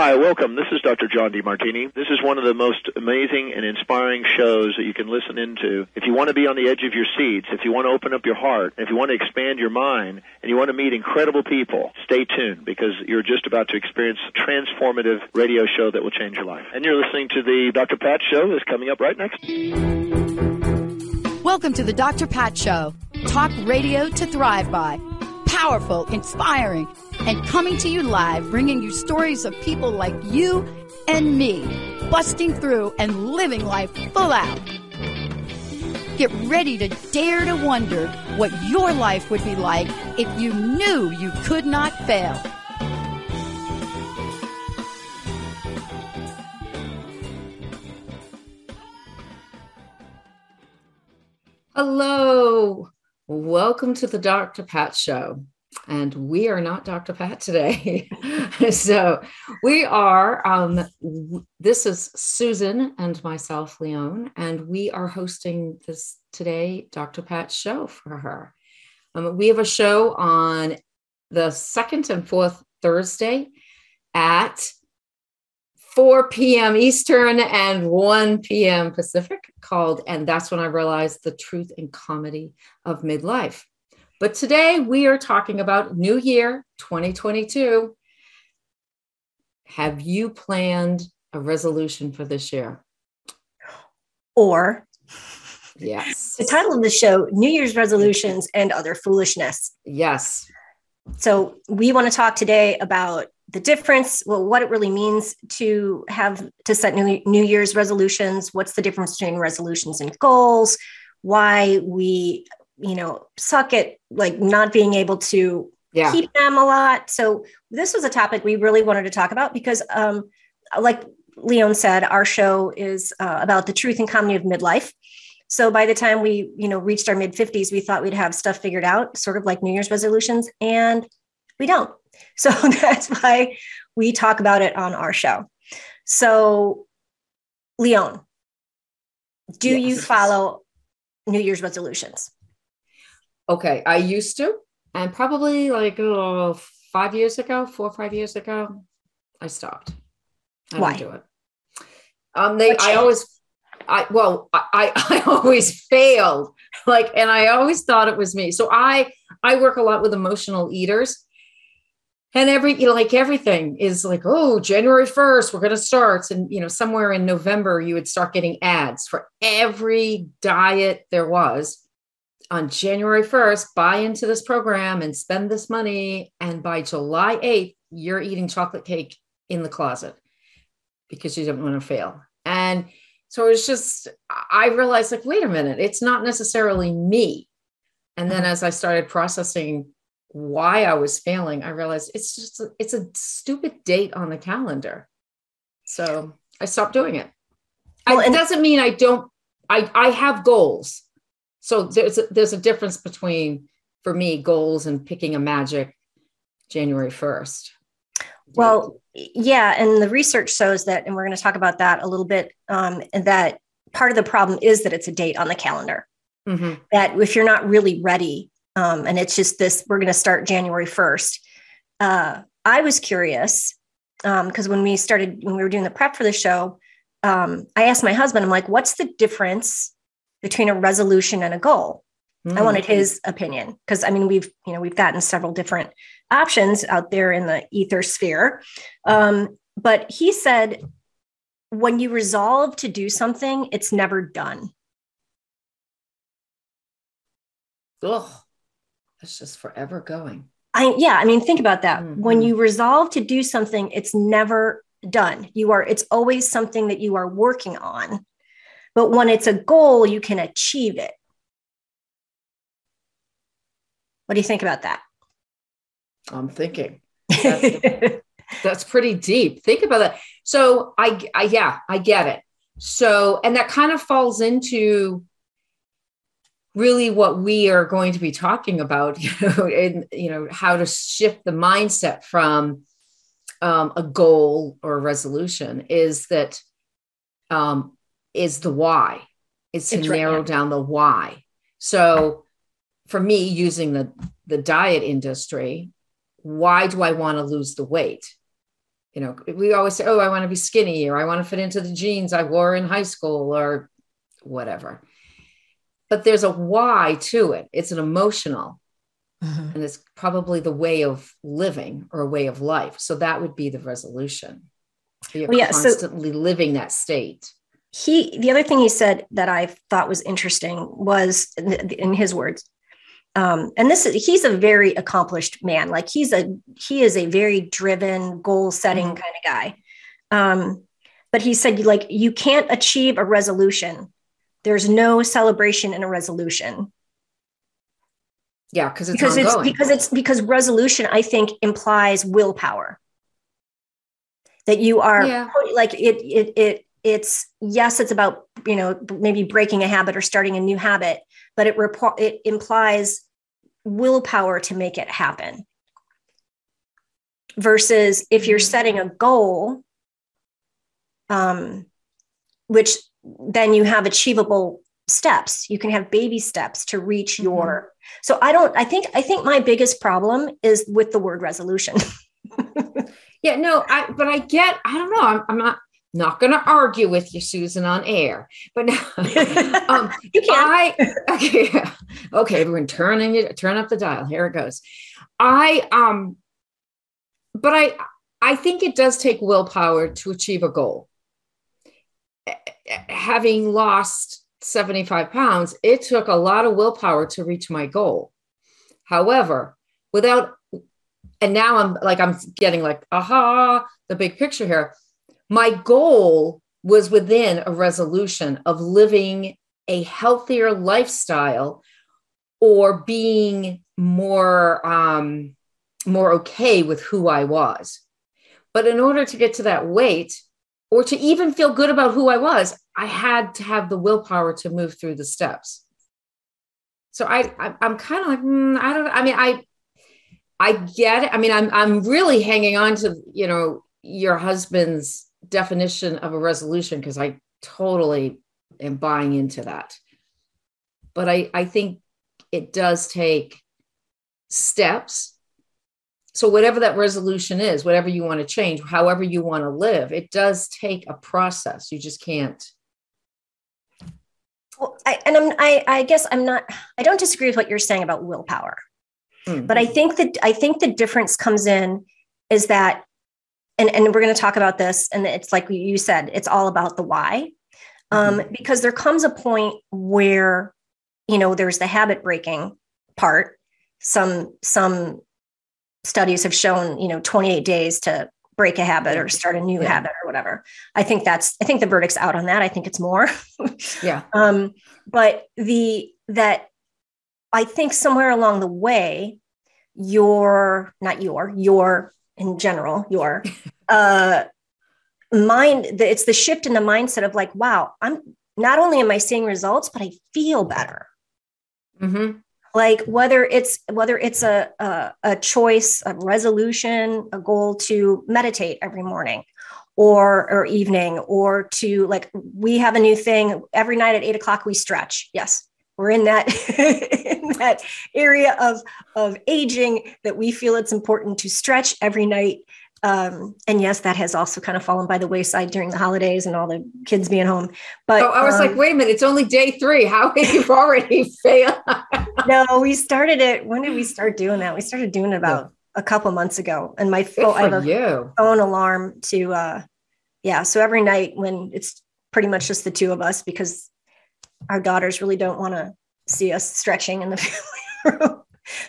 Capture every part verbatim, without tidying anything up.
Hi, welcome. This is Doctor John DeMartini. This is one of the most amazing and inspiring shows that you can listen into. If you want to be on the edge of your seats, if you want to open up your heart, if you want to expand your mind, and you want to meet incredible people, stay tuned because you're just about to experience a transformative radio show that will change your life. And you're listening to the Doctor Pat Show that's coming up right next. Welcome to the Doctor Pat Show. Talk radio to thrive by. Powerful, inspiring, and coming to you live, bringing you stories of people like you and me, busting through and living life full out. Get ready to dare to wonder what your life would be like if you knew you could not fail. Hello. Welcome to the Doctor Pat Show. And we are not Doctor Pat today. So we are, um, w- this is Susan and myself, Leon, and we are hosting this today Doctor Pat Show for her. Um, we have a show on the second and fourth Thursday at four p.m. Eastern and one p.m. Pacific called, and that's when I realized the truth and comedy of midlife. But today we are talking about New Year twenty twenty-two. Have you planned a resolution for this year? Or, yes, the title of the show, New Year's Resolutions and Other Foolishness. Yes. So we want to talk today about the difference, well, what it really means to have to set new, New Year's resolutions. What's the difference between resolutions and goals? Why we you know, suck at like not being able to yeah. keep them a lot. So this was a topic we really wanted to talk about because um, like Leon said, our show is uh, about the truth and comedy of midlife. So by the time we, you know, reached our mid fifties, we thought we'd have stuff figured out, sort of like New Year's resolutions, and we don't. So that's why we talk about it on our show. So Leon, do yes. you follow New Year's resolutions? Okay, I used to, and probably like oh, five years ago, four or five years ago, I stopped. I Why? don't do it. Um, they, I always, I well, I, I always failed. Like, and I always thought it was me. So I, I work a lot with emotional eaters, and every, you know, like everything is like, oh, January first, we're going to start, and you know, somewhere in November, you would start getting ads for every diet there was. On January first, buy into this program and spend this money. And by July eighth, you're eating chocolate cake in the closet because you don't want to fail. And so it's just, I realized like, wait a minute, it's not necessarily me. And then as I started processing why I was failing, I realized it's just, it's a stupid date on the calendar. So I stopped doing it. Well, I, it doesn't mean I don't, I, I have goals. So there's a, there's a difference between, for me, goals and picking a magic January first. Well, yeah. And the research shows that, and we're going to talk about that a little bit, um, and that part of the problem is that it's a date on the calendar. Mm-hmm. That if you're not really ready, um, and it's just this, we're going to start January first. Uh, I was curious because um, when we started, when we were doing the prep for the show, um, I asked my husband, I'm like, what's the difference between a resolution and a goal? Mm. I wanted his opinion because I mean, we've, you know, we've gotten several different options out there in the ether sphere. Um, but he said, when you resolve to do something, it's never done. Oh, that's just forever going. I, yeah. I mean, think about that. Mm-hmm. When you resolve to do something, it's never done. You are, it's always something that you are working on. But when it's a goal, you can achieve it. What do you think about that? I'm thinking. That's, that's pretty deep. Think about that. So I, I, yeah, I get it. So, and that kind of falls into really what we are going to be talking about, you know, and, you know, how to shift the mindset from um, a goal or a resolution is that, um, is the why. It's to it's narrow right down the why. So for me, using the, the diet industry, why do I want to lose the weight? You know, we always say, oh, I want to be skinny, or I want to fit into the jeans I wore in high school, or whatever. But there's a why to it. It's an emotional, mm-hmm. and it's probably the way of living or a way of life. So that would be the resolution. You're well, yeah, constantly so living that state. He, the other thing he said that I thought was interesting was, in his words, Um, and this is, he's a very accomplished man. Like he's a, he is a very driven, goal setting mm-hmm. kind of guy. Um, but he said, like, you can't achieve a resolution. There's no celebration in a resolution. Yeah. Cause it's because ongoing. it's, because it's, because resolution, I think, implies willpower, that you are yeah. like it, it, it, it's, yes, it's about, you know, maybe breaking a habit or starting a new habit, but it report, it implies willpower to make it happen. Versus if you're setting a goal, um, which then you have achievable steps, you can have baby steps to reach mm-hmm. your, so I don't, I think, I think my biggest problem is with the word resolution. yeah, no, I, but I get, I don't know. I'm, I'm not, Not going to argue with you, Susan, on air, but um, you can. I okay, okay, everyone, turn and turn up the dial. Here it goes. I um, but I I think it does take willpower to achieve a goal. Having lost seventy-five pounds, it took a lot of willpower to reach my goal. However, without, and now I'm like I'm getting like aha, the big picture here. My goal was within a resolution of living a healthier lifestyle or being more, um, more okay with who I was. But in order to get to that weight or to even feel good about who I was, I had to have the willpower to move through the steps. So I, I I'm kind of like, mm, I don't, I mean, I, I get it. I mean, I'm, I'm really hanging on to, you know, your husband's definition of a resolution, because I totally am buying into that. But I, I think it does take steps. So whatever that resolution is, whatever you want to change, however you want to live, it does take a process. You just can't. Well, I, and I'm, I, I guess I'm not, I don't disagree with what you're saying about willpower, mm-hmm. but I think that, I think the difference comes in is that And, and we're going to talk about this. And it's like you said, it's all about the why, um, mm-hmm. because there comes a point where, you know, there's the habit breaking part. Some, some studies have shown, you know, twenty-eight days to break a habit or start a new yeah. habit or whatever. I think that's, I think the verdict's out on that. I think it's more. yeah. Um, but the, that I think somewhere along the way, your, not your, your, in general, your uh, mind, it's the shift in the mindset of like, wow, I'm not only am I seeing results, but I feel better. Mm-hmm. Like whether it's, whether it's a, a, a choice, a resolution, a goal to meditate every morning or, or evening, or to like, we have a new thing every night at eight o'clock, we stretch. Yes. We're in that, in that area of, of aging that we feel it's important to stretch every night. Um, and yes, that has also kind of fallen by the wayside during the holidays and all the kids being home. But oh, I was um, like, wait a minute, it's only day three. How have you already failed? No, we started it. When did we start doing that? We started doing it about yeah. a couple months ago. And my phone, I have a you. phone alarm to, uh, yeah. So every night when it's pretty much just the two of us, because our daughters really don't want to see us stretching in the family room.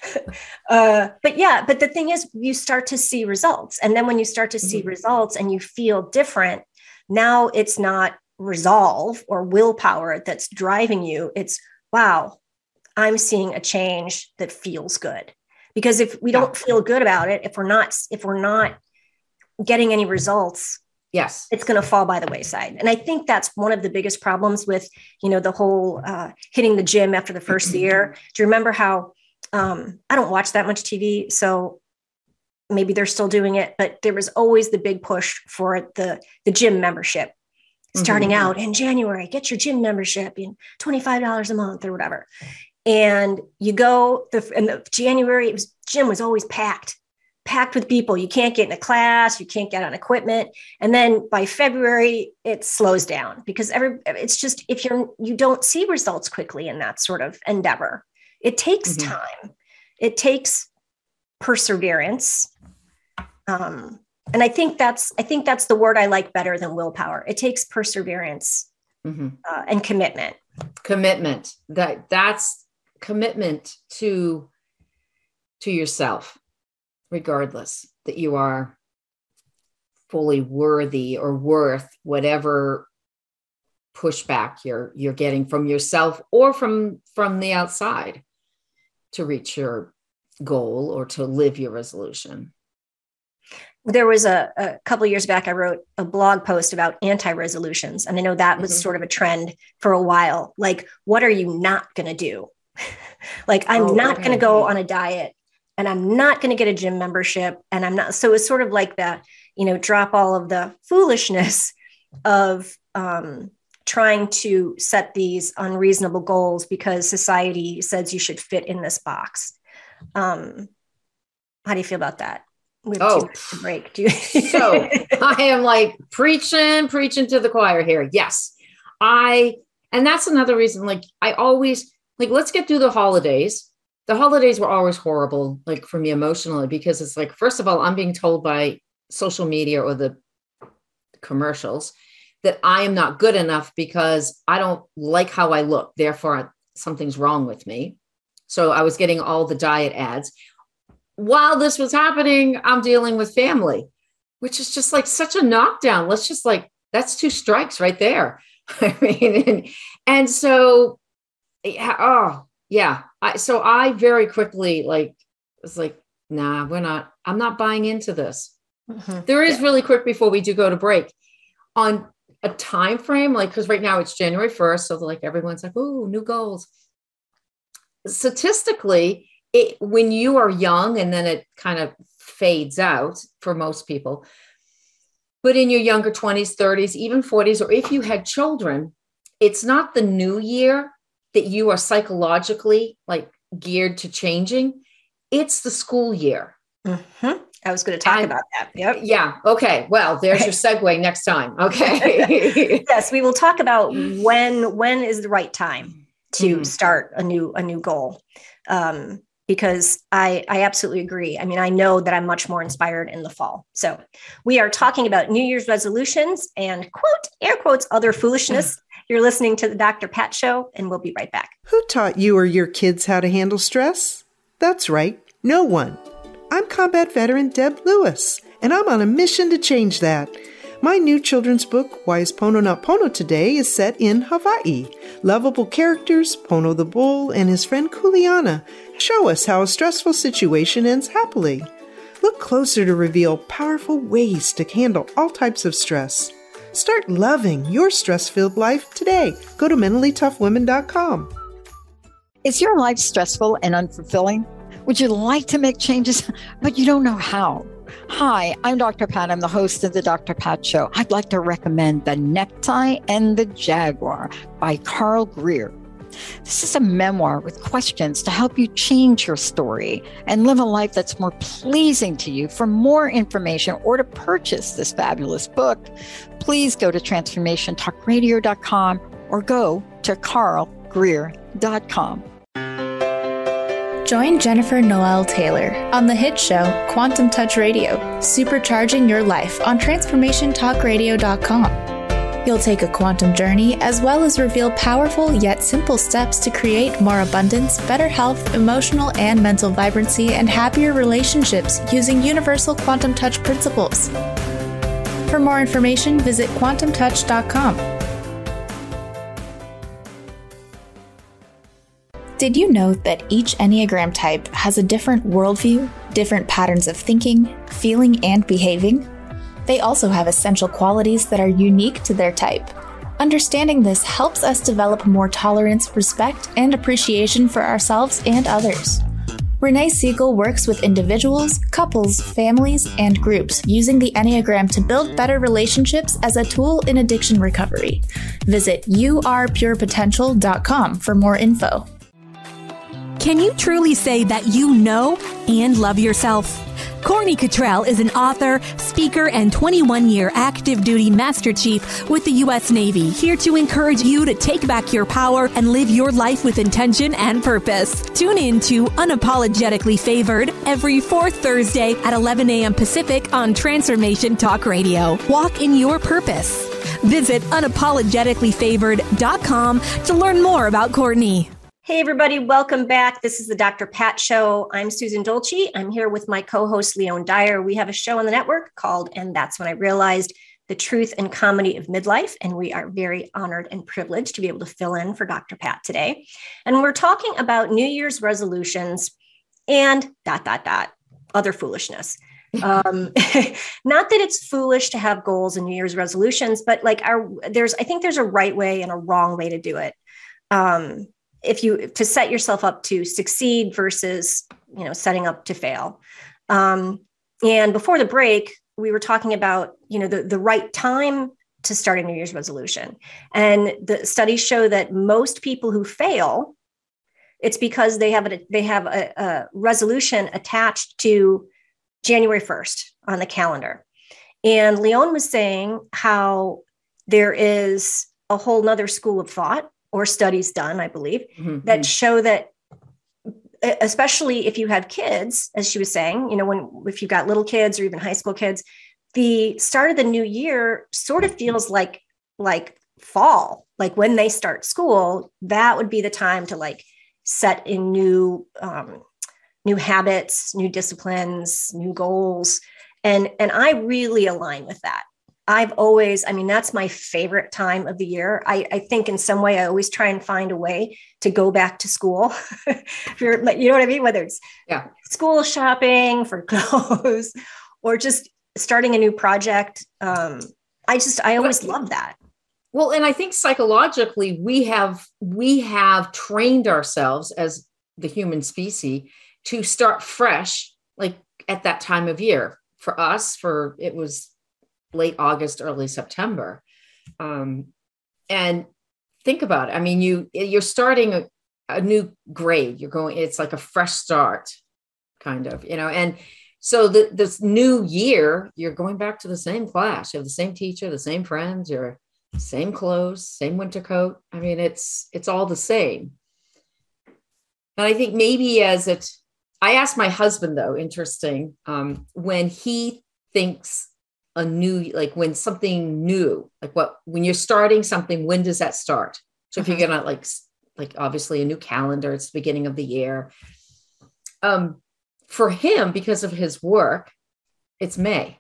uh, but yeah, but the thing is, you start to see results. And then when you start to see mm-hmm. results and you feel different, now it's not resolve or willpower that's driving you. It's, wow, I'm seeing a change that feels good. Because if we don't yeah. feel good about it, if we're not, if we're not getting any results, yes, it's going to fall by the wayside. And I think that's one of the biggest problems with, you know, the whole uh, hitting the gym after the first year. Do you remember how, um, I don't watch that much T V, so maybe they're still doing it, but there was always the big push for the, the gym membership starting mm-hmm. out in January, get your gym membership in twenty-five dollars a month or whatever. And you go the, in the January, it was, gym was always packed. packed with people. You can't get in a class, you can't get on equipment. And then by February, it slows down because every it's just if you're you don't see results quickly in that sort of endeavor. It takes mm-hmm. time. It takes perseverance. Um, and I think that's I think that's the word I like better than willpower. It takes perseverance mm-hmm. uh, and commitment. Commitment. That that's commitment to to yourself, regardless that you are fully worthy or worth whatever pushback you're you're getting from yourself or from from the outside to reach your goal or to live your resolution. There was a, a couple of years back, I wrote a blog post about anti-resolutions. And I know that was mm-hmm. sort of a trend for a while. Like, what are you not going to do? Like, I'm oh, not okay. going to go on a diet and I'm not going to get a gym membership. And I'm not. So it's sort of like that, you know, drop all of the foolishness of um, trying to set these unreasonable goals because society says you should fit in this box. Um, how do you feel about that? We have oh, too much to break. Do you? So I am like preaching, preaching to the choir here. Yes, I, and that's another reason, like I always like, let's get through the holidays. The holidays were always horrible, like for me emotionally, because it's like, first of all, I'm being told by social media or the commercials that I am not good enough because I don't like how I look. Therefore, something's wrong with me. So I was getting all the diet ads. While this was happening, I'm dealing with family, which is just like such a knockdown. Let's just like, that's two strikes right there. I mean, and, and so, yeah, oh yeah. I, so I very quickly like, was like, nah, we're not, I'm not buying into this. Mm-hmm. There is yeah. really quick before we do go to break on a time frame, like, cause right now it's January first. So like everyone's like, oh, new goals. Statistically, It, when you are young and then it kind of fades out for most people, but in your younger twenties, thirties, even forties, or if you had children, it's not the new year that you are psychologically like geared to changing. It's the school year. Mm-hmm. I was going to talk I, about that. Yep. Yeah. Okay. Well, there's your segue next time. Okay. Yes. We will talk about when, when is the right time to mm. start a new, a new goal. Um, Because I, I absolutely agree. I mean, I know that I'm much more inspired in the fall. So we are talking about New Year's resolutions and quote, air quotes, other foolishness. You're listening to the Doctor Pat Show, and we'll be right back. Who taught you or your kids how to handle stress? That's right, no one. I'm combat veteran Deb Lewis, and I'm on a mission to change that. My new children's book, Why is Pono Not Pono Today, is set in Hawaii. Lovable characters, Pono the bull and his friend Kuleana, show us how a stressful situation ends happily. Look closer to reveal powerful ways to handle all types of stress. Start loving your stress-filled life today. Go to mentally tough women dot com. Is your life stressful and unfulfilling? Would you like to make changes, but you don't know how? Hi, I'm Doctor Pat. I'm the host of the Doctor Pat Show. I'd like to recommend The Necktie and the Jaguar by Carl Greer. This is a memoir with questions to help you change your story and live a life that's more pleasing to you. For more information or to purchase this fabulous book, please go to transformation talk radio dot com or go to carl greer dot com. Join Jennifer Noel Taylor on the hit show Quantum Touch Radio, supercharging your life on transformation talk radio dot com. You'll take a quantum journey as well as reveal powerful yet simple steps to create more abundance, better health, emotional and mental vibrancy, and happier relationships using universal quantum touch principles. For more information, visit quantum touch dot com. Did you know that each Enneagram type has a different worldview, different patterns of thinking, feeling, and behaving? They also have essential qualities that are unique to their type. Understanding this helps us develop more tolerance, respect, and appreciation for ourselves and others. Renee Siegel works with individuals, couples, families, and groups using the Enneagram to build better relationships as a tool in addiction recovery. Visit you are pure potential dot com for more info. Can you truly say that you know and love yourself? Courtney Cottrell is an author, speaker, and twenty-one-year active duty Master Chief with the U S Navy, here to encourage you to take back your power and live your life with intention and purpose. Tune in to Unapologetically Favored every fourth Thursday at eleven a.m. Pacific on Transformation Talk Radio. Walk in your purpose. Visit unapologetically favored dot com to learn more about Courtney. Hey, everybody. Welcome back. This is the Doctor Pat Show. I'm Susan Dolce. I'm here with my co-host, Leon Dyer. We have a show on the network called And That's When I Realized, The Truth and Comedy of Midlife. And we are very honored and privileged to be able to fill in for Doctor Pat today. And we're talking about New Year's resolutions and dot, dot, dot, other foolishness. um, not that it's foolish to have goals and New Year's resolutions, but like our, there's, I think there's a right way and a wrong way to do it. Um, if you, to set yourself up to succeed versus, you know, setting up to fail. Um, and before the break, we were talking about, you know, the, the right time to start a New Year's resolution. And the studies show that most people who fail, it's because they have a, they have a, a resolution attached to January first on the calendar. And Leon was saying how there is a whole nother school of thought or studies done, I believe, mm-hmm. that show that, especially if you have kids, as she was saying, you know, when, if you've got little kids or even high school kids, the start of the new year sort of feels like, like fall, like when they start school, that would be the time to like set in new, um, new habits, new disciplines, new goals. And, and I really align with that. I've always, I mean, that's my favorite time of the year. I, I think in some way, I always try and find a way to go back to school. For, you know what I mean? Whether it's yeah. school shopping for clothes or just starting a new project. Um, I just, I always love that. Well, and I think psychologically, we have, we have trained ourselves as the human species to start fresh, like at that time of year. For us, for it was late August, early September. Um, and think about it. I mean, you, you're starting a, a new grade. You're going, it's like a fresh start kind of, you know, and so the, this new year, you're going back to the same class. You have the same teacher, the same friends, your same clothes, same winter coat. I mean, it's, it's all the same. And I think maybe as it, I asked my husband though, interesting, um, when he thinks a new, like when something new, like what, when you're starting something, when does that start? So if you're going to like, like obviously a new calendar, it's the beginning of the year. Um, for him, because of his work, it's May.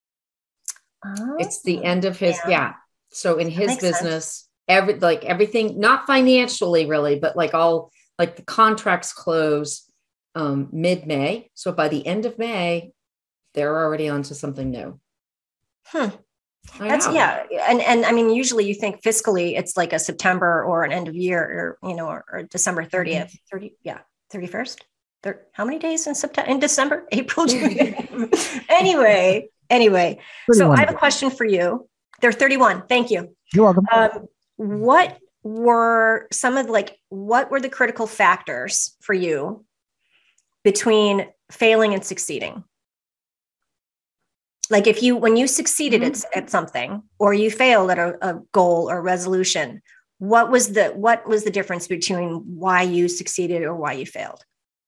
Oh, it's the end of his, yeah. yeah. So in his business, sense. every, like everything, not financially really, but like all, like the contracts close um, mid-May. So by the end of May, they're already onto something new. Hmm. That's know. yeah. And, and I mean, usually you think fiscally it's like a September or an end of year or, you know, or, or December thirtieth, mm-hmm. thirty. Yeah. thirty-first. There, how many days in September, in December, April, June? anyway, anyway. So I have a question for you. They're thirty-one. Thank you. You're welcome. Um, what were some of like, what were the critical factors for you between failing and succeeding? Like if you, when you succeeded mm-hmm. at, at something, or you failed at a, a goal or resolution, what was the, what was the difference between why you succeeded or why you failed?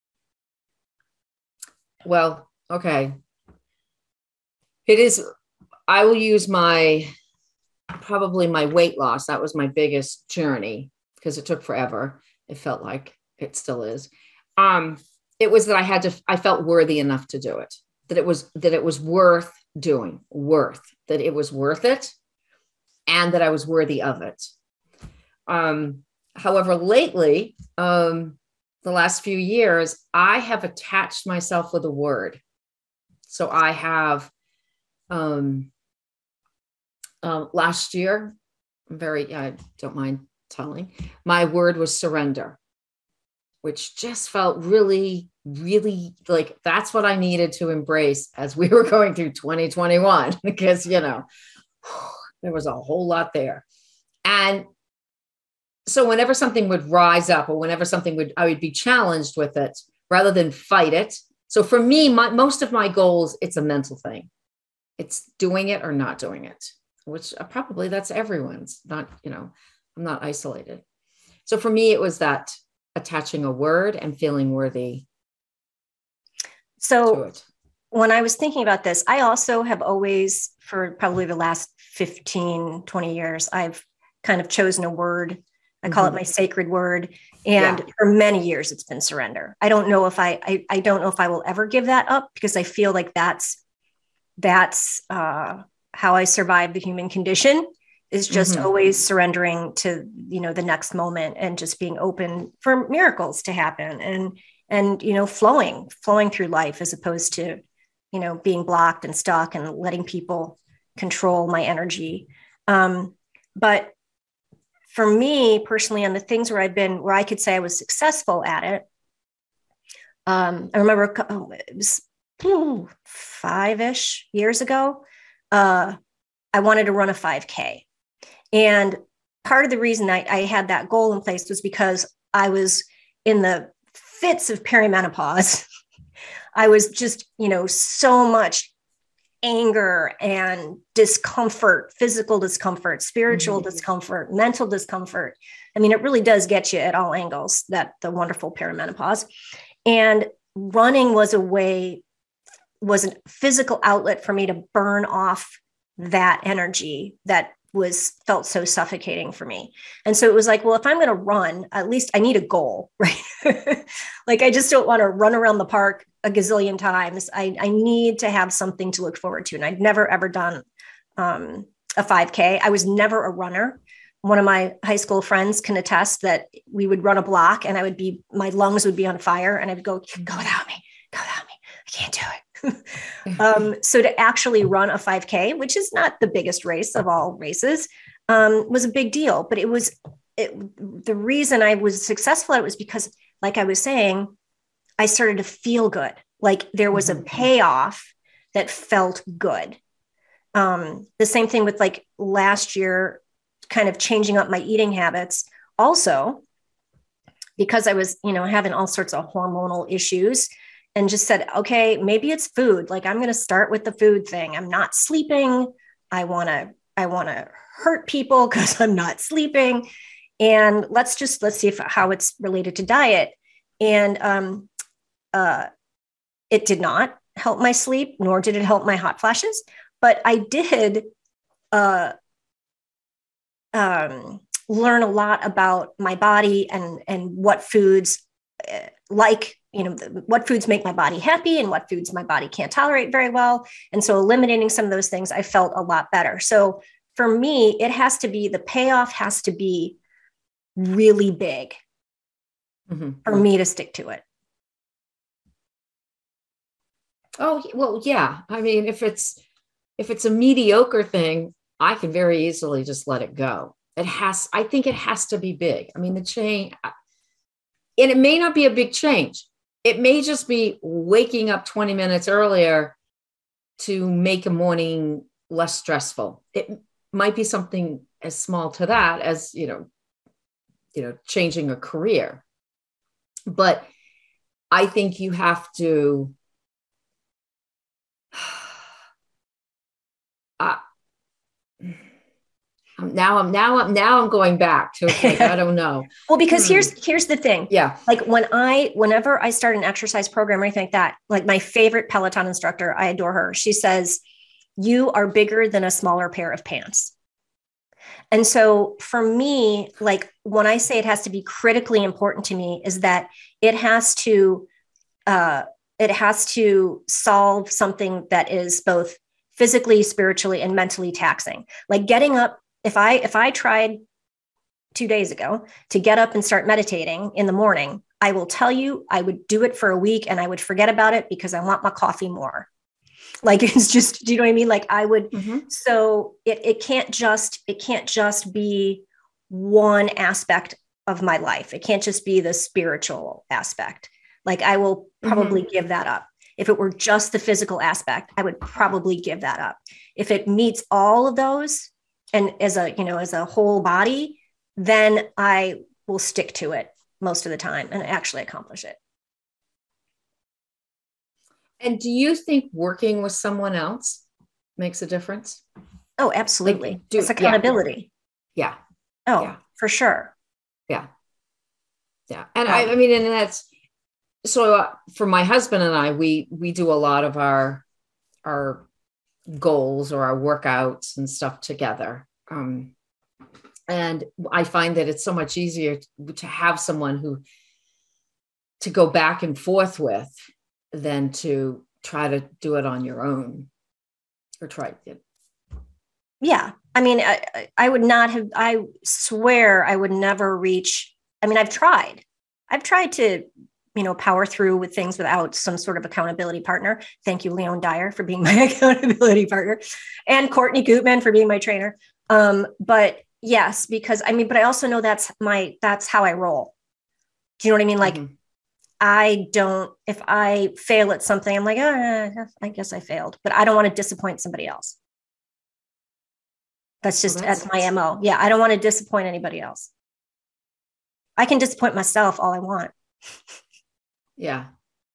Well, okay. It is, I will use my, probably my weight loss. That was my biggest journey because it took forever. It felt like it still is. Um, it was that I had to, I felt worthy enough to do it, that it was, that it was worth doing, worth, that it was worth it and that I was worthy of it. Um, however, lately, um, the last few years, I have attached myself with a word. So I have, um, uh, last year, I'm very, I don't mind telling, my word was surrender, which just felt really, really like that's what I needed to embrace as we were going through twenty twenty-one, because, you know, there was a whole lot there. And so whenever something would rise up or whenever something would, I would be challenged with it, rather than fight it, So for me, my, most of my goals, it's a mental thing. It's doing it or not doing it, which uh, probably that's everyone's. Not, you know, I'm not isolated. So for me, it was that attaching a word and feeling worthy. So when I was thinking about this, I also have always, for probably the last fifteen, twenty years, I've kind of chosen a word. I call mm-hmm. it my sacred word. And yeah. for many years, it's been surrender. I don't know if I, I, I don't know if I will ever give that up, because I feel like that's, that's uh, how I survive the human condition, is just mm-hmm. always surrendering to, you know, the next moment and just being open for miracles to happen and, and, you know, flowing, flowing through life, as opposed to, you know, being blocked and stuck and letting people control my energy. Um, but for me personally, on the things where I've been, where I could say I was successful at it, um, I remember oh, it was ooh, five-ish years ago, uh, I wanted to run a five K. And part of the reason I, I had that goal in place was because I was in the fits of perimenopause. I was just, you know, so much anger and discomfort, physical discomfort, spiritual mm-hmm. discomfort, mental discomfort. I mean, it really does get you at all angles, that the wonderful perimenopause. And running was a way, was a physical outlet for me to burn off that energy that was felt so suffocating for me. And so it was like, well, if I'm going to run, at least I need a goal, right? Like, I just don't want to run around the park a gazillion times. I, I need to have something to look forward to. And I'd never, ever done um, a five K. I was never a runner. One of my high school friends can attest that we would run a block and I would be, my lungs would be on fire and I would go, go without me, go without me. I can't do it. um, so to actually run a five K, which is not the biggest race of all races, um, was a big deal. But it was, it, the reason I was successful at it was because, like I was saying, I started to feel good. Like there was a payoff that felt good. Um, the same thing with like last year, kind of changing up my eating habits. Also, because I was, you know, having all sorts of hormonal issues, and just said, okay, maybe it's food. Like, I'm going to start with the food thing. I'm not sleeping. I want to, I want to hurt people because I'm not sleeping. And let's just, let's see if, how it's related to diet. And um, uh, it did not help my sleep, nor did it help my hot flashes. But I did uh, um, learn a lot about my body and, and what foods uh, like, you know, what foods make my body happy and what foods my body can't tolerate very well. And so eliminating some of those things, I felt a lot better. So for me, it has to be, the payoff has to be really big mm-hmm. for me to stick to it. Oh, well, yeah. I mean, if it's, if it's a mediocre thing, I can very easily just let it go. It has, I think it has to be big. I mean, the change, and it may not be a big change. It may just be waking up twenty minutes earlier to make a morning less stressful. It might be something as small to that as, you know, you know, changing a career. But I think you have to, uh, now I'm now I'm now I'm going back to like, I don't know. Well, because hmm. here's here's the thing. Yeah. Like when I whenever I start an exercise program or anything like that, like my favorite Peloton instructor, I adore her. She says, you are bigger than a smaller pair of pants. And so for me, like when I say it has to be critically important to me, is that it has to uh, it has to solve something that is both physically, spiritually, and mentally taxing. Like getting up. If I, if I tried two days ago to get up and start meditating in the morning, I will tell you, I would do it for a week and I would forget about it because I want my coffee more. Like, it's just, do you know what I mean? Like I would, mm-hmm. so it, it can't just, it can't just be one aspect of my life. It can't just be the spiritual aspect. Like I will probably mm-hmm. give that up. If it were just the physical aspect, I would probably give that up. If it meets all of those, and as a, you know, as a whole body, then I will stick to it most of the time and actually accomplish it. And do you think working with someone else makes a difference? Oh, absolutely. Like, do, it's accountability. Yeah. Oh, yeah. for sure. Yeah. Yeah. And um, I, I mean, and that's, so uh, for my husband and I, we, we do a lot of our, our goals or our workouts and stuff together. Um, and I find that it's so much easier to, to have someone who, to go back and forth with than to try to do it on your own or try it. Yeah. I mean, I, I would not have, I swear I would never reach. I mean, I've tried, I've tried to, you know, power through with things without some sort of accountability partner. Thank you, Leon Dyer, for being my accountability partner, and Courtney Gutman for being my trainer. Um, but yes, because I mean, but I also know that's my, that's how I roll. Do you know what I mean? Like, mm-hmm. I don't, if I fail at something, I'm like, oh, I guess I failed, but I don't want to disappoint somebody else. That's just, well, that's, that's my M O. Yeah. I don't want to disappoint anybody else. I can disappoint myself all I want. Yeah.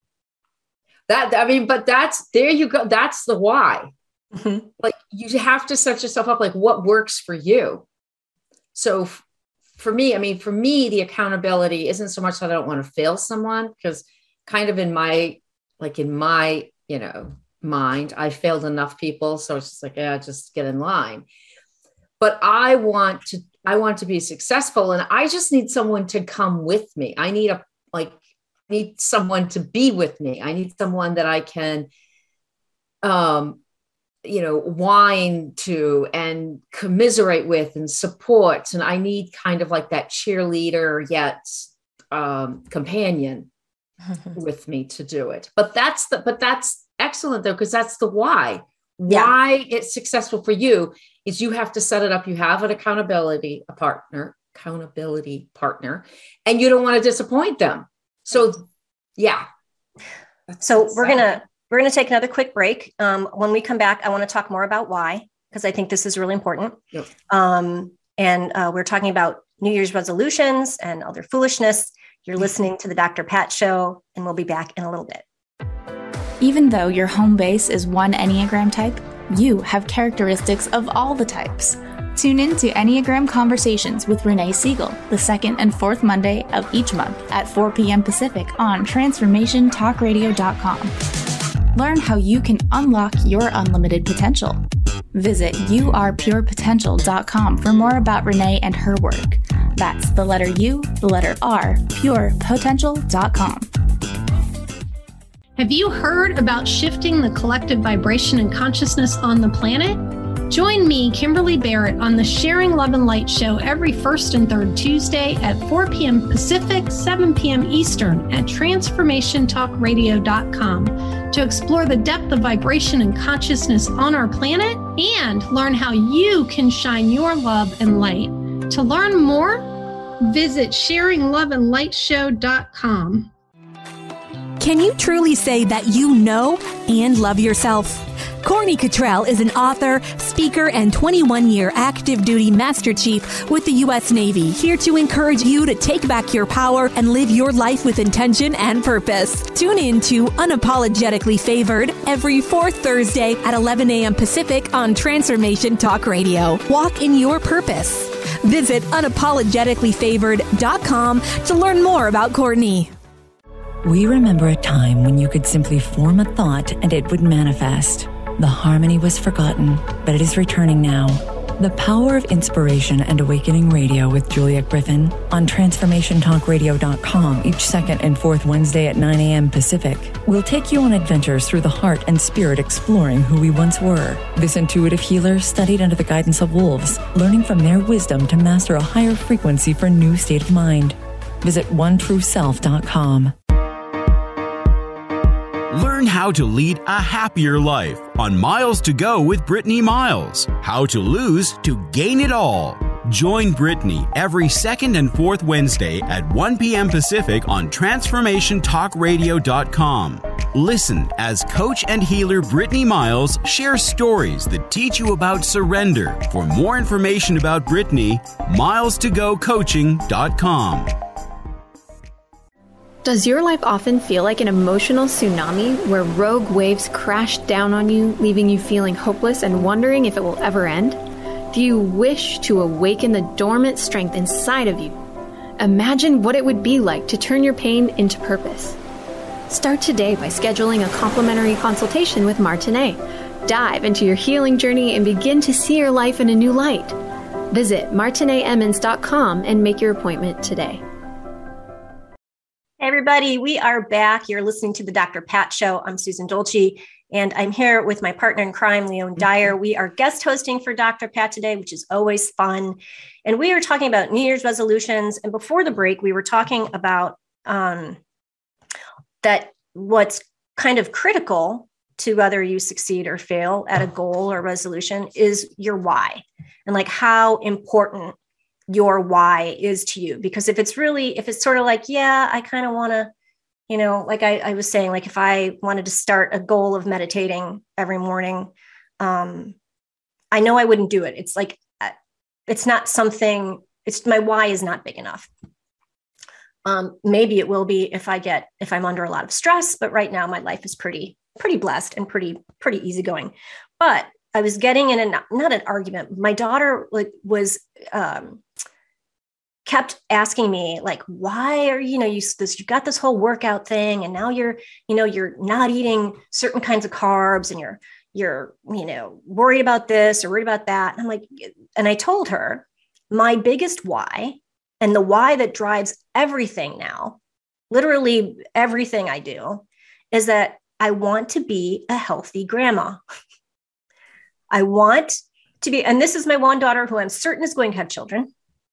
That, I mean, but that's, there you go. That's the why. Mm-hmm. Like, you have to set yourself up, like, what works for you. So f- for me, I mean, for me, the accountability isn't so much that I don't want to fail someone, because kind of in my, like in my, you know, mind, I failed enough people. So it's just like, yeah, just get in line. But I want to, I want to be successful, and I just need someone to come with me. I need a, like, need someone to be with me. I need someone that I can, um, you know, whine to and commiserate with and support. And I need kind of like that cheerleader yet um, companion with me to do it. But that's the, but that's excellent though, because that's the why. Yeah. Why it's successful for you is you have to set it up. You have an accountability, a partner, accountability partner, and you don't want to disappoint them. So, yeah. So we're going to, we're going to take another quick break. Um, when we come back, I want to talk more about why, because I think this is really important. Yep. Um, and uh, we're talking about New Year's resolutions and other foolishness. You're listening to the Doctor Pat Show, and we'll be back in a little bit. Even though your home base is one Enneagram type, you have characteristics of all the types. Tune in to Enneagram Conversations with Renee Siegel, the second and fourth Monday of each month at four p.m. Pacific on transformation talk radio dot com. Learn how you can unlock your unlimited potential. Visit you are pure potential dot com for more about Renee and her work. That's the letter U, the letter R, pure potential dot com. Have you heard about shifting the collective vibration and consciousness on the planet? Join me, Kimberly Barrett, on the Sharing Love and Light Show every first and third Tuesday at four p.m. Pacific, seven p.m. Eastern at transformation talk radio dot com to explore the depth of vibration and consciousness on our planet and learn how you can shine your love and light. To learn more, visit sharing love and light show dot com. Can you truly say that you know and love yourself? Courtney Cottrell is an author, speaker, and twenty-one-year active duty Master Chief with the U S Navy, here to encourage you to take back your power and live your life with intention and purpose. Tune in to Unapologetically Favored every fourth Thursday at eleven a.m. Pacific on Transformation Talk Radio. Walk in your purpose. Visit unapologetically favored dot com to learn more about Courtney. We remember a time when you could simply form a thought and it would manifest. The harmony was forgotten, but it is returning now. The Power of Inspiration and Awakening Radio with Juliet Griffin on transformation talk radio dot com each second and fourth Wednesday at nine a.m. Pacific. We'll take you on adventures through the heart and spirit, exploring who we once were. This intuitive healer studied under the guidance of wolves, learning from their wisdom to master a higher frequency for a new state of mind. Visit one true self dot com. Learn how to lead a happier life on Miles to Go with Brittany Miles. How to lose to gain it all. Join Brittany every second and fourth Wednesday at one p.m. Pacific on transformation talk radio dot com. Listen as coach and healer Brittany Miles shares stories that teach you about surrender. For more information about Brittany, miles to go coaching dot com. Does your life often feel like an emotional tsunami where rogue waves crash down on you, leaving you feeling hopeless and wondering if it will ever end? Do you wish to awaken the dormant strength inside of you? Imagine what it would be like to turn your pain into purpose. Start today by scheduling a complimentary consultation with Martinet. Dive into your healing journey and begin to see your life in a new light. Visit martinet emmons dot com and make your appointment today. Hey everybody, we are back. You're listening to the Doctor Pat Show. I'm Susan Dolce, and I'm here with my partner in crime, Leone Dyer. We are guest hosting for Doctor Pat today, which is always fun. And we are talking about New Year's resolutions. And before the break, we were talking about um, that what's kind of critical to whether you succeed or fail at a goal or resolution is your why, and like how important your why is to you. Because if it's really, if it's sort of like, yeah, I kind of want to, you know, like I, I was saying, like if I wanted to start a goal of meditating every morning, um, I know I wouldn't do it. It's like, it's not something, it's my why is not big enough. Um, maybe it will be if I get, if I'm under a lot of stress, but right now my life is pretty, pretty blessed and pretty, pretty easygoing. But I was getting in a, not an argument. My daughter like was, um, kept asking me like, why are, you know, you this, you got this whole workout thing and now you're, you know, you're not eating certain kinds of carbs and you're, you're, you know, worried about this or worried about that. And I'm like, and I told her my biggest why and the why that drives everything now, literally everything I do, is that I want to be a healthy grandma. I want to be, and this is my one daughter who I'm certain is going to have children.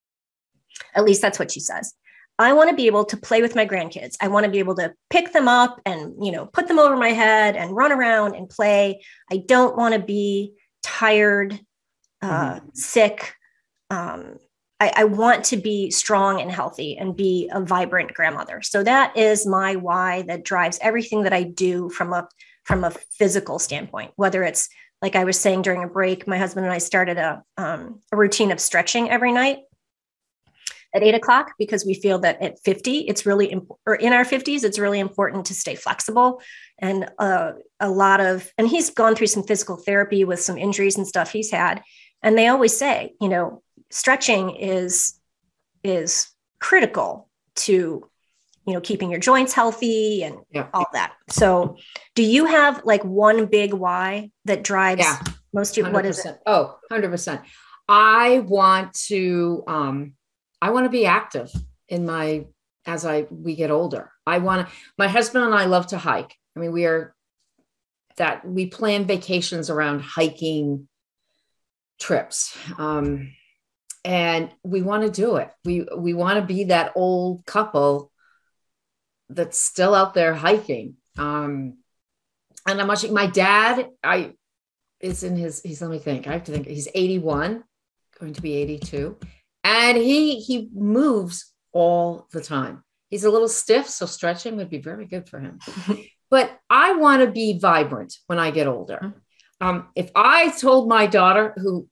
At least that's what she says. I want to be able to play with my grandkids. I want to be able to pick them up and, you know, put them over my head and run around and play. I don't want to be tired, uh, mm-hmm. sick. Um, I, I want to be strong and healthy and be a vibrant grandmother. So that is my why that drives everything that I do from a, from a physical standpoint, whether it's like I was saying during a break, my husband and I started a, um, a routine of stretching every night at eight o'clock, because we feel that at fifty, it's really, imp- or in our fifties, it's really important to stay flexible. And uh, a lot of, and he's gone through some physical therapy with some injuries and stuff he's had. And they always say, you know, stretching is, is critical to, you know, keeping your joints healthy and yeah. all that. So do you have like one big why that drives yeah. most of you? What is it? Oh, one hundred percent. I want to, um, I want to be active in my, as I, we get older. I want to, my husband and I love to hike. I mean, we are that we plan vacations around hiking trips. Um, and we want to do it. We, we want to be that old couple that's still out there hiking. Um, and I'm watching my dad, I is in his, he's, let me think, I have to think he's eighty-one, going to be eighty-two. And he, he moves all the time. He's a little stiff, so stretching would be very good for him. But I want to be vibrant when I get older. Um, if I told my daughter, who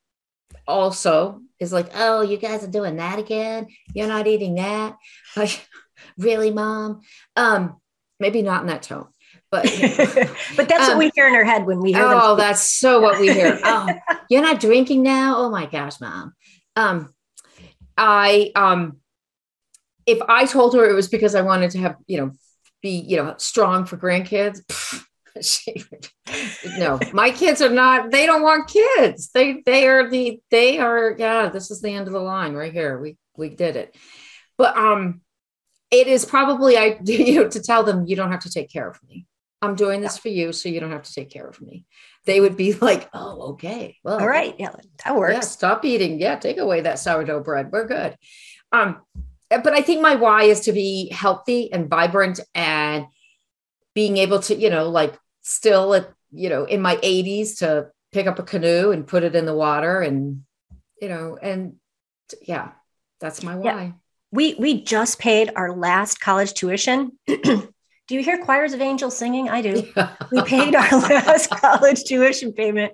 also is like, oh, you guys are doing that again? You're not eating that? Like, really, Mom? Um, maybe not in that tone. But, but that's um, what we hear in our head when we hear them. Oh, that's so what we hear. Oh, you're not drinking now? Oh my gosh, Mom. Um, I, um, if I told her it was because I wanted to have, you know, be, you know, strong for grandkids. She, no, my kids are not, they don't want kids. They, they are the, they are, yeah, this is the end of the line right here. We, we did it. But, um, it is probably, I, you know, to tell them, you don't have to take care of me. I'm doing this for you, so you don't have to take care of me. They would be like, oh, okay. Well, all right. Yeah, that works. Yeah, stop eating. Yeah, take away that sourdough bread. We're good. Um, but I think my why is to be healthy and vibrant and being able to, you know, like still at, you know, in my eighties to pick up a canoe and put it in the water and, you know, and yeah, that's my why. Yeah. We, we just paid our last college tuition. Do you hear choirs of angels singing? I do. We paid our last college tuition payment.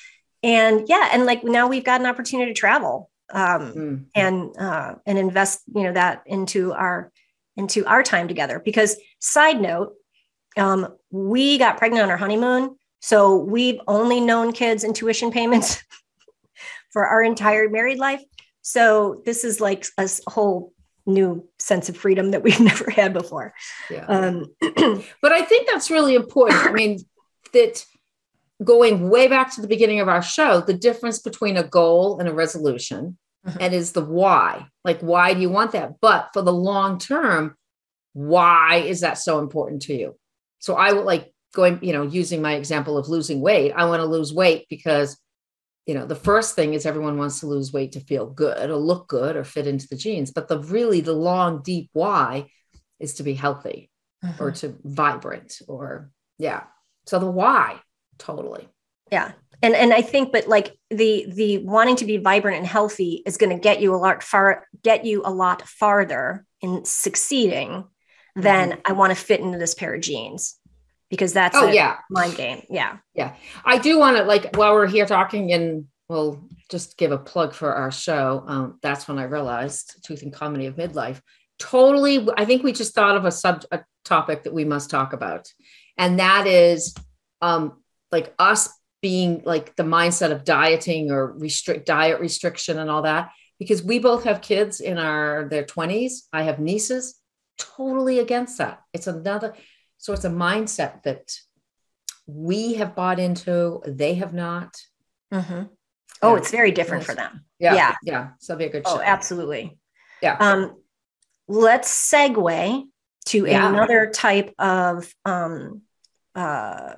And yeah, and like now we've got an opportunity to travel um, mm-hmm. and uh, and invest, you know, that into our into our time together. Because side note, um, we got pregnant on our honeymoon. So we've only known kids and tuition payments for our entire married life. So this is like a whole new sense of freedom that we've never had before. Yeah. Um, but I think that's really important. I mean, that going way back to the beginning of our show, the difference between a goal and a resolution mm-hmm. and is the why. Like, why do you want that? But for the long term, why is that so important to you? So I would like going, you know, using my example of losing weight. I want to lose weight because, you know, the first thing is everyone wants to lose weight to feel good or look good or fit into the jeans. But the really the long, deep why is to be healthy mm-hmm. or to vibrant or yeah. So the why, totally. Yeah. And and I think, but like the the wanting to be vibrant and healthy is going to get you a lot far, get you a lot farther in succeeding mm-hmm. than I want to fit into this pair of jeans. Because that's oh a yeah mind game. Yeah. Yeah. I do want to, like, while we're here talking, and we'll just give a plug for our show. Um, that's when I realized Truth and Comedy of Midlife. Totally. I think we just thought of a sub a topic that we must talk about. And that is um, like us being like the mindset of dieting or restrict diet restriction and all that, because we both have kids in our, their twenties. I have nieces, totally against that. It's another, so it's a mindset that we have bought into, they have not. Mm-hmm. Oh, yeah. It's very different yes. for them. Yeah. Yeah. Yeah. So it'll be a good show. Oh, absolutely. Yeah. Um, let's segue to yeah. another type of um, uh,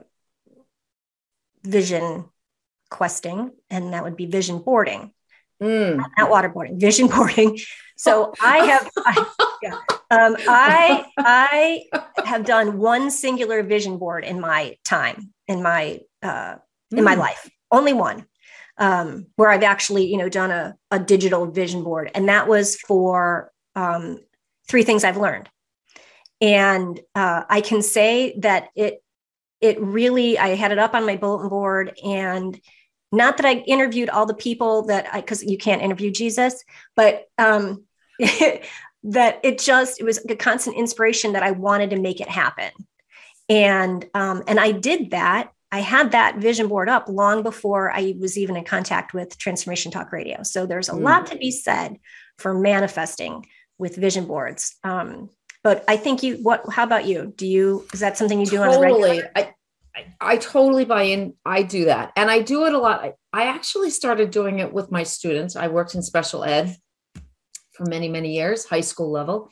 vision questing, and that would be vision boarding. Mm. Not, not waterboarding, vision boarding. So I have, I, yeah, um, I, I have done one singular vision board in my time, in my, uh, in mm. my life, only one, um, where I've actually, you know, done a, a digital vision board. And that was for, um, three things I've learned. And, uh, I can say that it, it really, I had it up on my bulletin board, and not that I interviewed all the people that I, cause you can't interview Jesus, but, um, that it just, it was a constant inspiration that I wanted to make it happen. And, um, and I did that. I had that vision board up long before I was even in contact with Transformation Talk Radio. So there's a mm. lot to be said for manifesting with vision boards. Um, but I think you, what, how about you? Do you, is that something you do totally. on a regular? I, I, I totally buy in. I do that. And I do it a lot. I, I actually started doing it with my students. I worked in special ed for many, many years, high school level.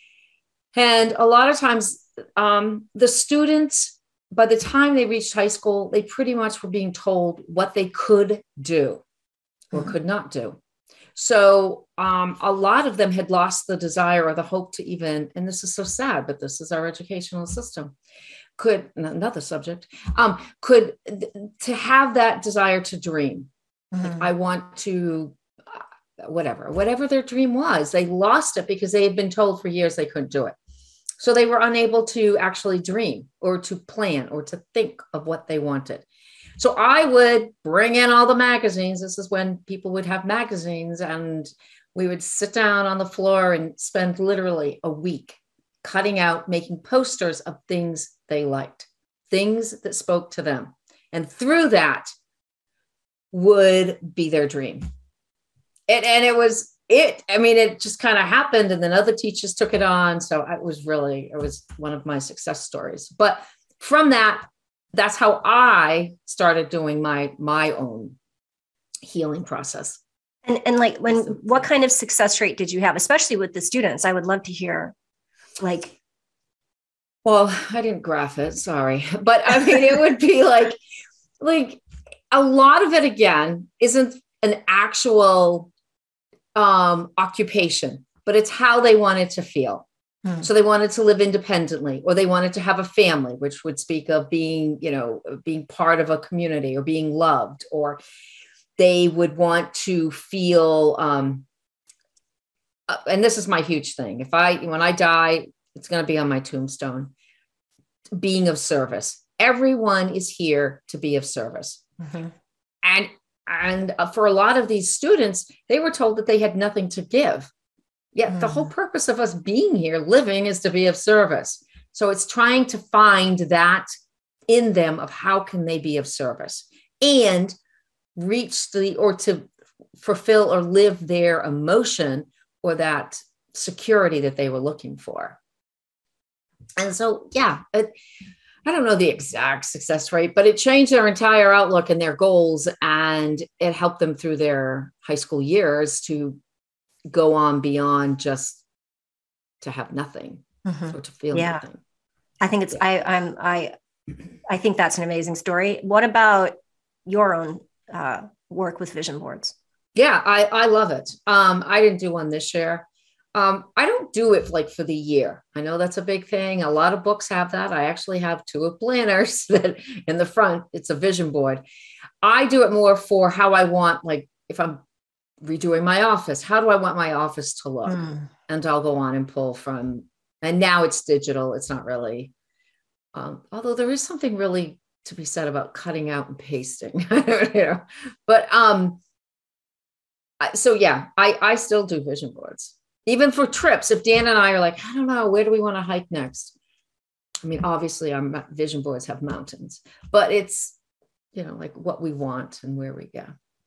And a lot of times um, the students, by the time they reached high school, they pretty much were being told what they could do or mm-hmm. could not do. So um, a lot of them had lost the desire or the hope to even, and this is so sad, but this is our educational system, could, another subject, um, could, to have that desire to dream. Mm-hmm. Like, I want to, uh, whatever, whatever their dream was, they lost it because they had been told for years they couldn't do it. So they were unable to actually dream or to plan or to think of what they wanted. So I would bring in all the magazines. This is when people would have magazines, and we would sit down on the floor and spend literally a week cutting out, making posters of things they liked, things that spoke to them. And through that would be their dream. And, and it was it, I mean, it just kind of happened, and then other teachers took it on. So it was really, it was one of my success stories. But from that, that's how I started doing my, my own healing process. And, and like, when, what kind of success rate did you have, especially with the students? I would love to hear, like, well, I didn't graph it, sorry. But I mean, it would be like, like a lot of it, again, isn't an actual um, occupation, but it's how they wanted to feel. Hmm. So they wanted to live independently, or they wanted to have a family, which would speak of being, you know, being part of a community or being loved, or they would want to feel, um, uh, and this is my huge thing. If I, when I die, it's going to be on my tombstone, being of service. Everyone is here to be of service. Mm-hmm. And, and uh, for a lot of these students, they were told that they had nothing to give. Yeah, mm. the whole purpose of us being here, living, is to be of service. So it's trying to find that in them of how can they be of service and reach the, or to fulfill or live their emotion or that security that they were looking for. And so, yeah, it, I don't know the exact success rate, but it changed their entire outlook and their goals, and it helped them through their high school years to go on beyond just to have nothing mm-hmm. or to feel yeah. nothing. I think it's, yeah. I, I'm, I, I think that's an amazing story. What about your own uh, work with vision boards? Yeah, I, I love it. Um, I didn't do one this year. Um, I don't do it like for the year. I know that's a big thing. A lot of books have that. I actually have two of planners that in the front, it's a vision board. I do it more for how I want, like if I'm redoing my office, how do I want my office to look? Mm. And I'll go on and pull from, and now it's digital. It's not really, um, although there is something really to be said about cutting out and pasting, you know, but, um, so yeah, I, I still do vision boards. Even for trips, if Dan and I are like, I don't know, where do we want to hike next? I mean, obviously our vision boards have mountains, but it's, you know, like what we want and where we go.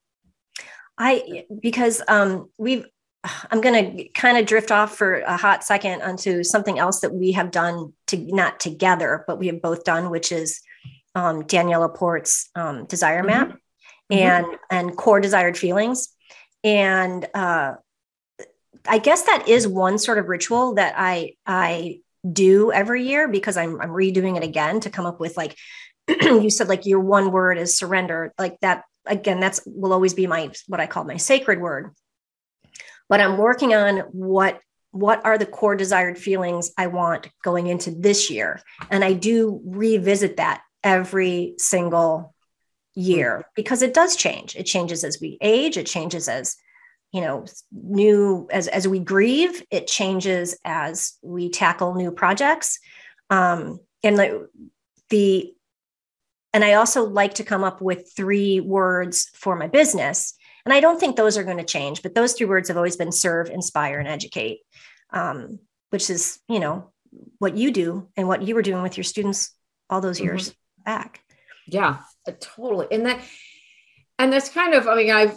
I, because um, we've, I'm going to kind of drift off for a hot second onto something else that we have done to not together, but we have both done, which is um, Danielle Laporte's um, Desire Map mm-hmm. and, mm-hmm. and Core Desired Feelings. And uh, I guess that is one sort of ritual that I I do every year because I'm I'm redoing it again to come up with, like you said, like your one word is surrender. Like that again, that's will always be my what I call my sacred word. But I'm working on what what are the core desired feelings I want going into this year, and I do revisit that every single year because it does change. It changes as we age. It changes as you know, new as, as we grieve, it changes as we tackle new projects. Um, and the, the, and I also like to come up with three words for my business. And I don't think those are going to change, but those three words have always been serve, inspire, and educate, um, which is, you know, what you do and what you were doing with your students all those years mm-hmm. back. Yeah, totally. And that, and that's kind of, I mean, I've,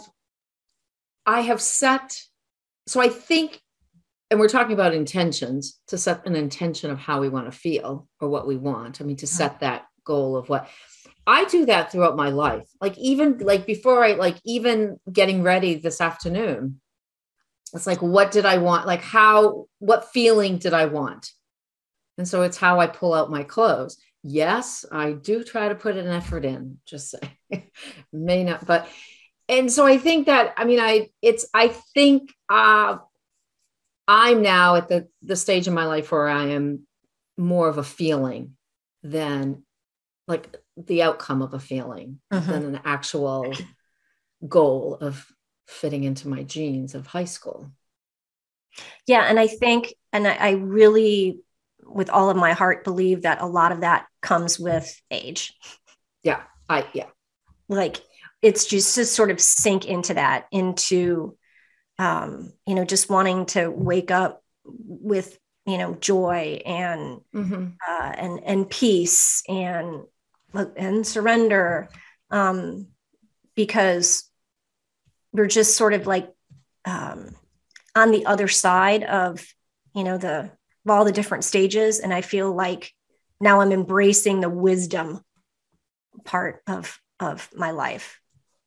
I have set, so I think, and we're talking about intentions, to set an intention of how we want to feel or what we want. I mean, to set that goal of what I do that throughout my life. Like even like before I, like even getting ready this afternoon, it's like, what did I want? Like how, what feeling did I want? And so it's how I pull out my clothes. Yes, I do try to put an effort in, just say, may not, but and so I think that, I mean, I, it's, I think uh, I'm now at the, the stage in my life where I am more of a feeling than like the outcome of a feeling mm-hmm. than an actual goal of fitting into my jeans of high school. Yeah. And I think, and I, I really, with all of my heart, believe that a lot of that comes with age. Yeah. I, yeah. Like, it's just to sort of sink into that, into, um, you know, just wanting to wake up with, you know, joy and, mm-hmm. uh, and, and peace and, and surrender. Um, because we're just sort of like, um, on the other side of, you know, the, of all the different stages. And I feel like now I'm embracing the wisdom part of, of my life.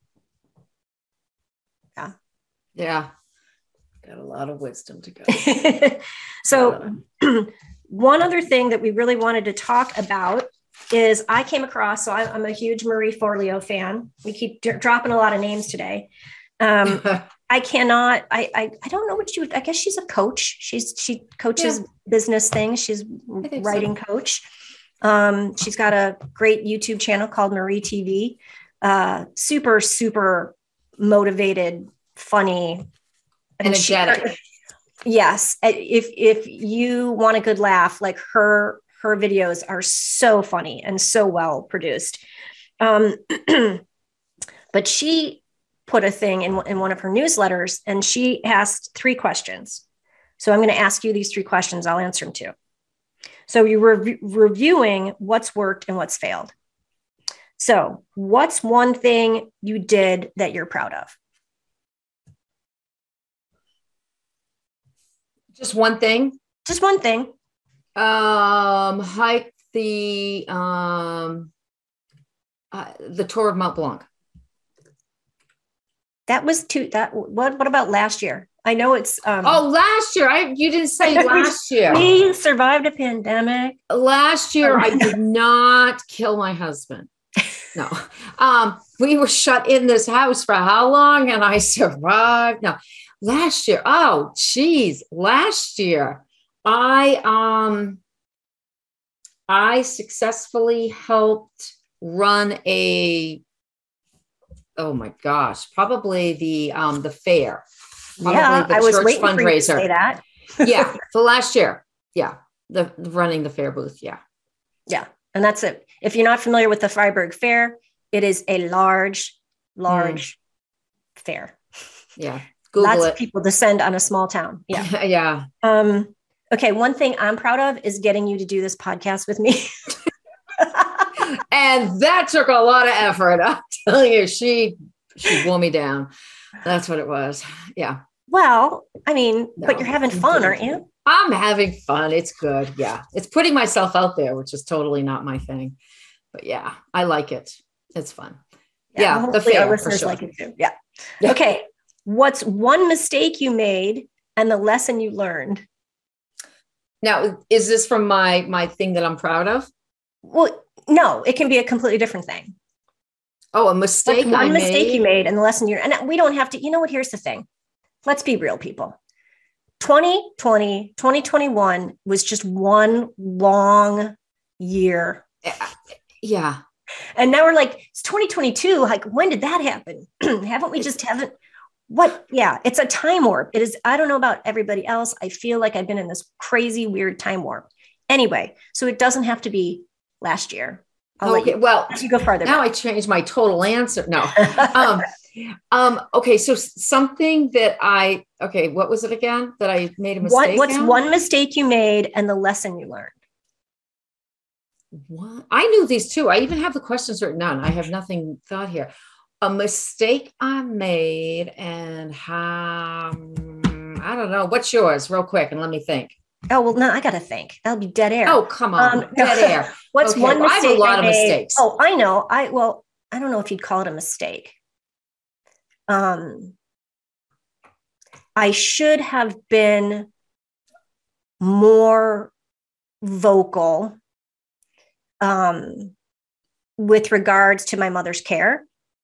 Yeah. Yeah. Got a lot of wisdom to go. So one other thing that we really wanted to talk about is I came across, so I, I'm a huge Marie Forleo fan. We keep d- dropping a lot of names today. Um, I cannot, I, I, I don't know what she would, I guess she's a coach. She's, she coaches yeah. business things. She's writing so. coach. Um, she's got a great YouTube channel called Marie T V. Uh, super, super motivated, funny, energetic. She, yes. If, if you want a good laugh, like her, her videos are so funny and so well produced. Um, but she put a thing in, in one of her newsletters, and she asked three questions. So I'm going to ask you these three questions. I'll answer them too. So you're re- reviewing what's worked and what's failed. So what's one thing you did that you're proud of? Just one thing? Just one thing. Um, hike the, um, uh, the tour of Mont Blanc. That was two, that, what, what about last year? I know it's, um, oh, last year. I, you didn't say last year. We survived a pandemic. Last year, I did not kill my husband. No, um, we were shut in this house for how long? And I survived. No, last year. Oh, geez. Last year, I, um, I successfully helped run a, oh my gosh, probably the, um, the fair. Probably yeah, the I was church waiting fundraiser. for you to say that. Yeah, the last year. Yeah, the, the running the fair booth. Yeah. Yeah. And that's it. If you're not familiar with the Freiburg Fair, it is a large, large mm. fair. Yeah. Google Lots it. of people descend on a small town. Yeah. Yeah. Um, okay. One thing I'm proud of is getting you to do this podcast with me. And that took a lot of effort. I'm telling you, she, she wore me down. That's what it was. Yeah. Well, I mean, No, but you're having fun, aren't you? I'm having fun. It's good. Yeah. It's putting myself out there, which is totally not my thing. But yeah, I like it. It's fun. Yeah. Yeah, the fair, our listeners for sure. like it too. Yeah. yeah. Okay. What's one mistake you made and the lesson you learned? Now, is this from my my thing that I'm proud of? Well, no, it can be a completely different thing. Oh, a mistake. What's one I mistake made? you made and the lesson you and we don't have to, you know what, here's the thing. Let's be real, people. twenty twenty, twenty twenty-one was just one long year. Yeah. And now we're like, it's twenty twenty-two. Like, when did that happen? Haven't we just haven't? What? Yeah, it's a time warp. It is. I don't know about everybody else. I feel like I've been in this crazy, weird time warp. Anyway, so it doesn't have to be last year. I'll okay. You, well, let you go farther. Now back. I changed my total answer. No. um, um, okay. So something that I, okay. What was it again? That I made a mistake. What, what's on? one mistake you made and the lesson you learned? What? I knew these two. I even have the questions written down. I have nothing thought here. A mistake I made and how, I don't know. What's yours real quick? And let me think. Oh, well, no, I got to think. That'll be dead air. Oh, come on. Um, dead air. What's okay, one well, mistake I have a lot I of made? mistakes. Oh, I know. I, well, I don't know if you'd call it a mistake. Um, I should have been more vocal um, with regards to my mother's care.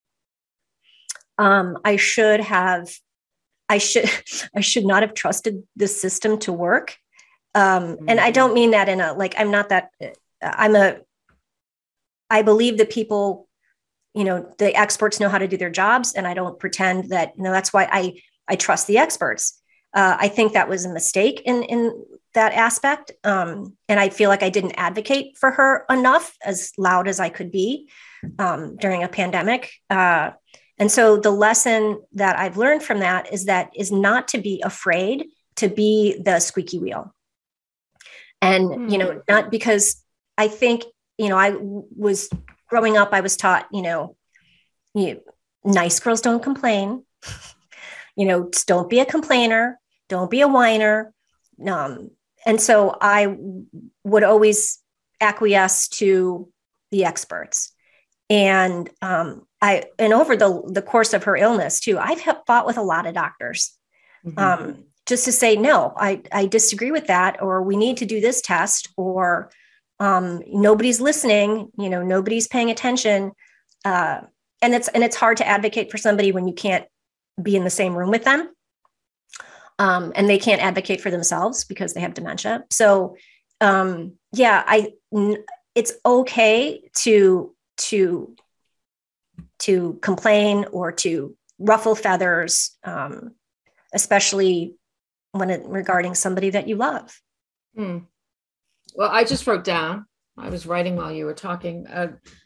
Um, I should have, I should, I should not have trusted this system to work. Um, mm-hmm. And I don't mean that in a, like, I'm not that, I'm a, I believe that people, you know, the experts know how to do their jobs. And I don't pretend that, you know, that's why I, I trust the experts. Uh, I think that was a mistake in, in that aspect. Um, and I feel like I didn't advocate for her enough, as loud as I could be um, during a pandemic. Uh, and so the lesson that I've learned from that is that is not to be afraid to be the squeaky wheel. And, mm-hmm. you know, not because I think, you know, I w- was growing up, I was taught, you know, you, nice girls don't complain, you know, don't be a complainer, don't be a whiner. Um, and so I w- would always acquiesce to the experts. And um, I, and over the, the course of her illness too, I've fought with a lot of doctors mm-hmm. um, just to say, no, I, I disagree with that, or we need to do this test, or um, nobody's listening, you know, nobody's paying attention. Uh, and it's, and it's hard to advocate for somebody when you can't be in the same room with them. Um, and they can't advocate for themselves because they have dementia. So um, yeah, I, n- it's okay to, to, to complain or to ruffle feathers, um, especially when it regarding somebody that you love. Hmm. Well, I just wrote down, I was writing while you were talking, uh,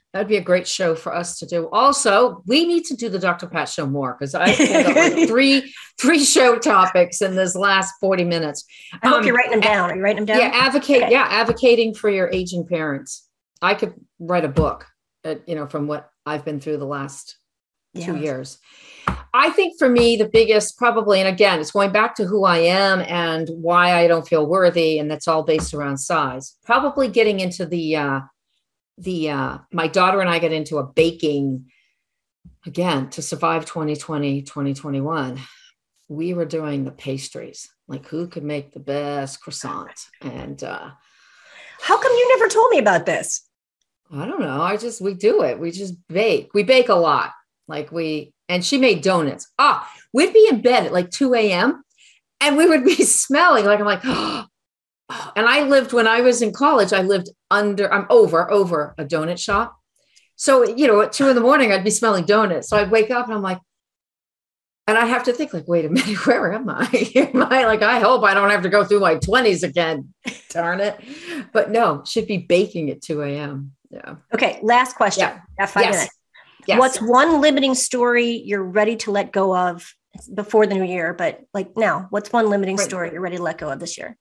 That'd be a great show for us to do. Also, we need to do the Doctor Pat Show more because I pulled up like three three show topics in this last forty minutes. I hope um, you're writing them down. Are you writing them down? Yeah, advocate. Okay. Yeah, advocating for your aging parents. I could write a book, uh, you know, from what I've been through the last yeah. two years. I think for me, the biggest probably, and again, it's going back to who I am and why I don't feel worthy, and that's all based around size. Probably getting into the. Uh, The uh, my daughter and I got into a baking again to survive twenty twenty, twenty twenty-one. We were doing the pastries, like who could make the best croissant. And uh, how come you never told me about this? I don't know. I just, we do it. We just bake. We bake a lot. Like we, and she made donuts. Ah, we'd be in bed at like two a.m. and we would be smelling like, I'm like, oh. And I lived, when I was in college, I lived under, I'm over, over a donut shop. So, you know, at two in the morning, I'd be smelling donuts. So I'd wake up and I'm like, and I have to think like, wait a minute, where am I? Am I like, I hope I don't have to go through my twenties again. Darn it. But no, should be baking at two a.m. Yeah. Okay. Last question. Yeah. Got five yes. minutes. Yes. What's one limiting story you're ready to let go of before the new year? But like now, what's one limiting right. story you're ready to let go of this year?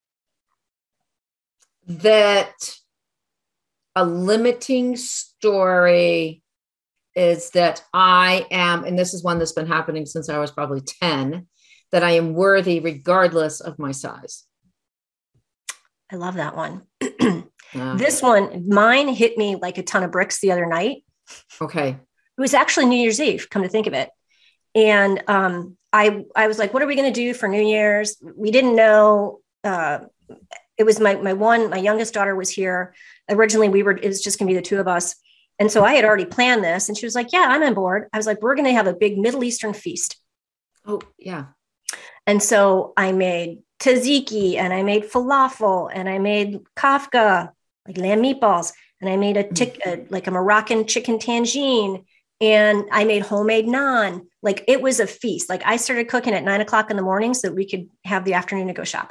That a limiting story is that I am, and this is one that's been happening since I was probably ten, that I am worthy regardless of my size. I love that one. uh, this one, mine hit me like a ton of bricks the other night. Okay. It was actually New Year's Eve, come to think of it. And um, I, I was like, what are we going to do for New Year's? We didn't know, uh, it was my, my one, my youngest daughter was here. Originally we were, it was just gonna be the two of us. And so I had already planned this and she was like, yeah, I'm on board. I was like, we're going to have a big Middle Eastern feast. Oh yeah. And so I made tzatziki and I made falafel and I made kafka, like lamb meatballs. And I made a, tic, a like a Moroccan chicken tangine and I made homemade naan. Like it was a feast. Like I started cooking at nine o'clock in the morning so that we could have the afternoon to go shop.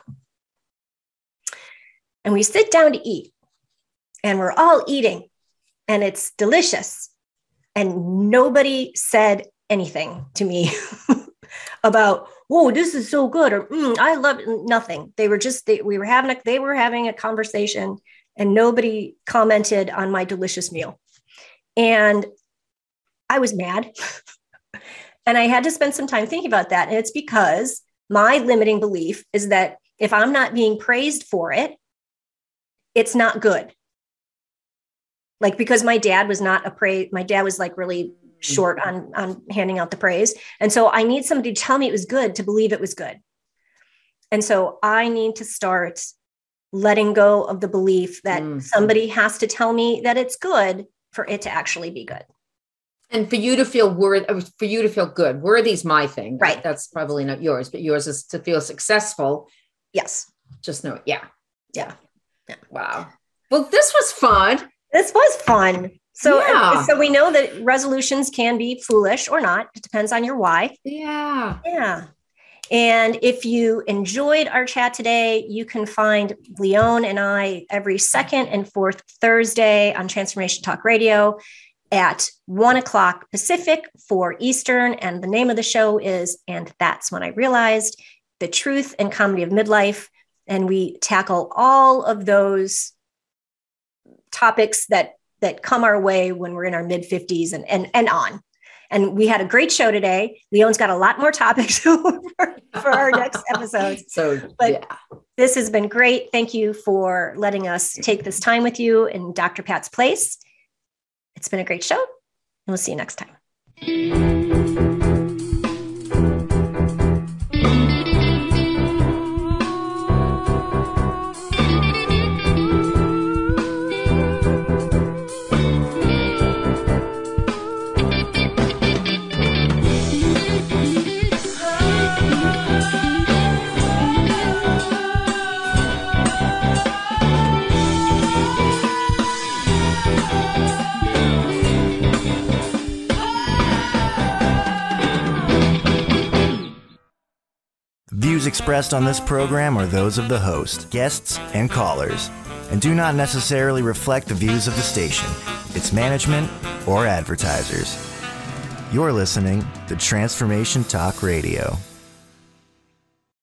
And we sit down to eat and we're all eating and it's delicious. And nobody said anything to me about, oh, this is so good. Or mm, I love it. Nothing. They were just, they, we were having a, they were having a conversation and nobody commented on my delicious meal. And I was mad. And I had to spend some time thinking about that. And it's because my limiting belief is that if I'm not being praised for it, it's not good. Like, because my dad was not a praise. My dad was like really short on, on handing out the praise. And so I need somebody to tell me it was good to believe it was good. And so I need to start letting go of the belief that mm. somebody has to tell me that it's good for it to actually be good. And for you to feel worthy, for you to feel good, worthy's my thing. Right. That's probably not yours, but yours is to feel successful. Yes. Just know. Yeah. Yeah. Yeah. Wow. Well, this was fun. This was fun. So, yeah. so we know that resolutions can be foolish or not. It depends on your why. Yeah. Yeah. And if you enjoyed our chat today, you can find Leon and I every second and fourth Thursday on Transformation Talk Radio at one o'clock Pacific, four Eastern. And the name of the show is And That's When I Realized, The Truth and Comedy of Midlife. And we tackle all of those topics that that come our way when we're in our mid fifties and, and, and on. And we had a great show today. Leon's got a lot more topics for, for our next episodes. So, but yeah. This has been great. Thank you for letting us take this time with you in Doctor Pat's place. It's been a great show, and we'll see you next time. Views expressed on this program are those of the host, guests, and callers, and do not necessarily reflect the views of the station. its management, or advertisers. You're listening to Transformation Talk Radio.